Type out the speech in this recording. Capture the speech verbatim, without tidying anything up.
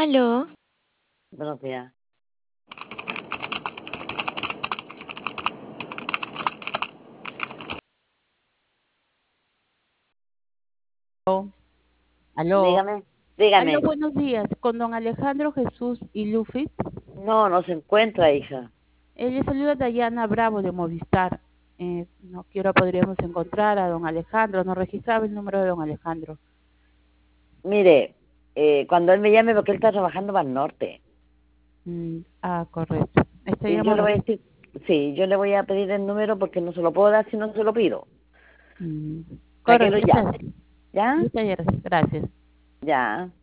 Aló, Buenos días. Aló, Dígame, aló, dígame. buenos días, con don Alejandro Jesús y Lufit. No, no se encuentra, hija. Eh, le saluda Dayana Bravo de Movistar. Eh, no quiero podríamos encontrar a don Alejandro, no registraba el número de don Alejandro. Mire, eh, cuando él me llame, porque él está trabajando para el norte. Mm, ah, correcto. Y yo Estaríamos le voy a así. decir, sí, yo le voy a pedir el número porque no se lo puedo dar si no se lo pido. Mm, Para que lo correcto, está llame. bien. ¿Ya? Muchas gracias. Gracias. Ya.